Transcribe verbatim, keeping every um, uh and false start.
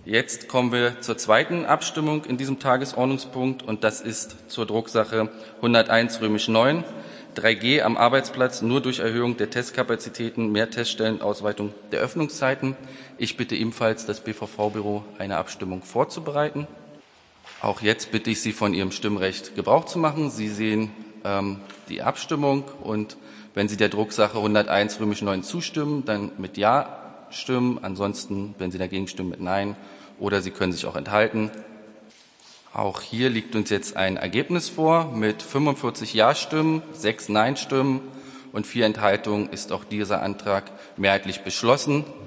Jetzt kommen wir zur zweiten Abstimmung in diesem Tagesordnungspunkt, und das ist zur Drucksache hunderteins römisch neun, drei G am Arbeitsplatz nur durch Erhöhung der Testkapazitäten, mehr Teststellen, Ausweitung der Öffnungszeiten. Ich bitte ebenfalls das B V V-Büro, eine Abstimmung vorzubereiten. Auch jetzt bitte ich Sie, von Ihrem Stimmrecht Gebrauch zu machen. Sie sehen ähm, die Abstimmung, und wenn Sie der Drucksache hunderteins römisch neun zustimmen, dann mit Ja stimmen. Ansonsten, wenn Sie dagegen stimmen, mit Nein, oder Sie können sich auch enthalten. Auch hier liegt uns jetzt ein Ergebnis vor. Mit fünfundvierzig Ja-Stimmen, sechs Nein-Stimmen und vier Enthaltungen ist auch dieser Antrag mehrheitlich beschlossen.